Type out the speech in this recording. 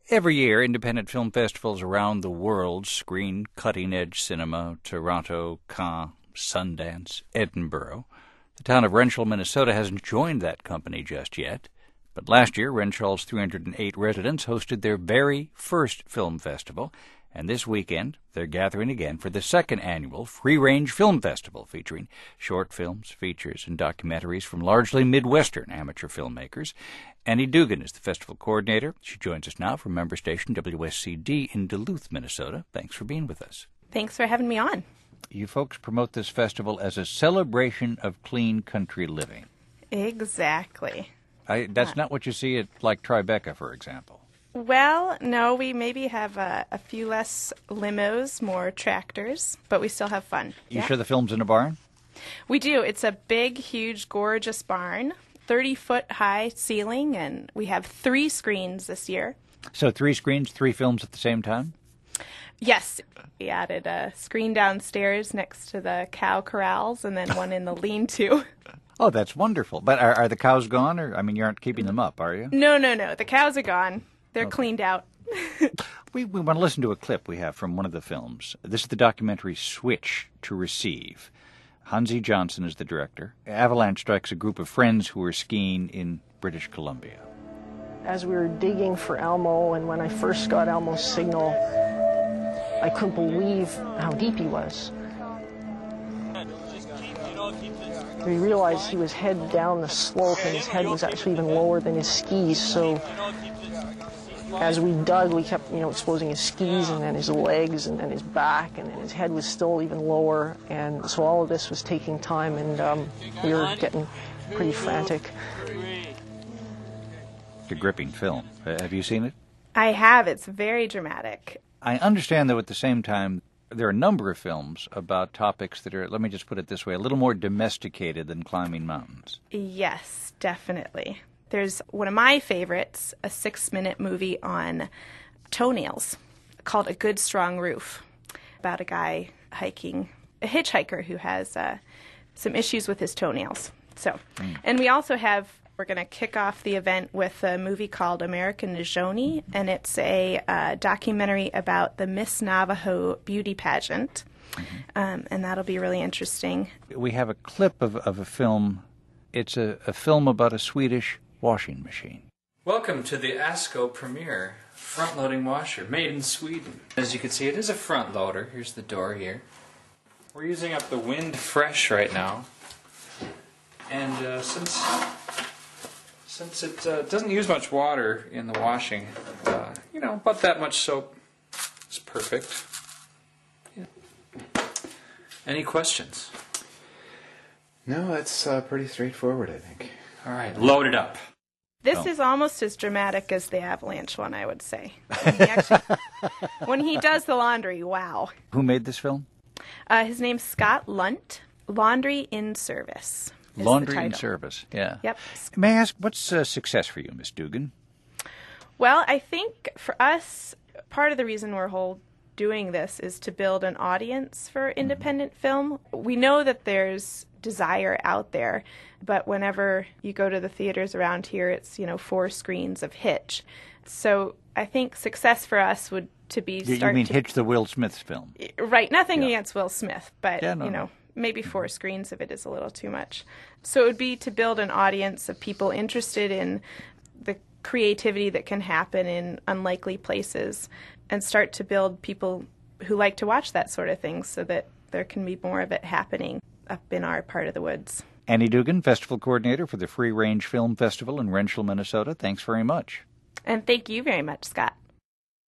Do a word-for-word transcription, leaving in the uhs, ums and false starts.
Every year, independent film festivals around the world screen cutting-edge cinema. Toronto, Cannes, Sundance, Edinburgh. The town of Wrenshall, Minnesota hasn't joined that company just yet. But last year, Wrenshall's three hundred eight residents hosted their very first film festival. And this weekend, they're gathering again for the second annual Free Range Film Festival, featuring short films, features, and documentaries from largely Midwestern amateur filmmakers. Annie Dugan is the festival coordinator. She joins us now from member station W S C D in Duluth, Minnesota. Thanks for being with us. Thanks for having me on. You folks promote this festival as a celebration of clean country living. Exactly. I, that's uh, not what you see at, like, Tribeca, for example. Well, no, we maybe have a, a few less limos, more tractors, but we still have fun. You yeah. sure the film's in a barn? We do. It's a big, huge, gorgeous barn, thirty-foot high ceiling, and we have three screens this year. So three screens, three films at the same time? Yes. We added a screen downstairs next to the cow corrals and then one in the lean-to. Oh, that's wonderful. But are, are the cows gone? Or I mean, you aren't keeping them up, are you? No, no, no. The cows are gone. They're okay. Cleaned out. we, we want to listen to a clip we have from one of the films. This is the documentary Switch to Receive. Hansi Johnson is the director. Avalanche strikes a group of friends who are skiing in British Columbia. As we were digging for Elmo, and when I first got Elmo's signal, I couldn't believe how deep he was. We realized he was head down the slope, and his head was actually even lower than his skis, so as we dug, we kept, you know, exposing his skis and then his legs and then his back, and then his head was still even lower, and so all of this was taking time, and um, we were getting pretty frantic. It's a gripping film. Uh, have you seen it? I have. It's very dramatic. I understand, though, at the same time, there are a number of films about topics that are, let me just put it this way, a little more domesticated than climbing mountains. Yes, definitely. There's one of my favorites, a six-minute movie on toenails called A Good Strong Roof, about a guy hiking, a hitchhiker who has uh, some issues with his toenails. So, mm. And we also have, we're going to kick off the event with a movie called American Najoni, and it's a uh, documentary about the Miss Navajo beauty pageant, mm-hmm. um, and that'll be really interesting. We have a clip of, of a film. It's a, a film about a Swedish washing machine. Welcome to the ASCO premiere front-loading washer, made in Sweden. As you can see, it is a front loader. Here's the door here. We're using up the Wind Fresh right now, and uh, since since it uh, doesn't use much water in the washing, uh, you know, about that much soap is perfect. Yeah. Any questions? No, that's uh, pretty straightforward, I think. All right, load it up. This oh. is almost as dramatic as the Avalanche one, I would say. When he, actually, when he does the laundry, wow. Who made this film? Uh, his name's Scott Lunt. Laundry in Service. Laundry in Service, yeah. Yep. May I ask, what's uh, success for you, Miss Dugan? Well, I think for us, part of the reason we're whole doing this is to build an audience for independent mm-hmm. film. We know that there's desire out there, but whenever you go to the theaters around here, it's, you know, four screens of Hitch. So I think success for us would to be You, start you mean to, Hitch, the Will Smith film? Right. Nothing yeah. against Will Smith, but, yeah, no, you know, no. maybe four screens of it is a little too much. So it would be to build an audience of people interested in the creativity that can happen in unlikely places and start to build people who like to watch that sort of thing so that there can be more of it happening up in our part of the woods. Annie Dugan, Festival Coordinator for the Free Range Film Festival in Wrenshall, Minnesota. Thanks very much. And thank you very much, Scott.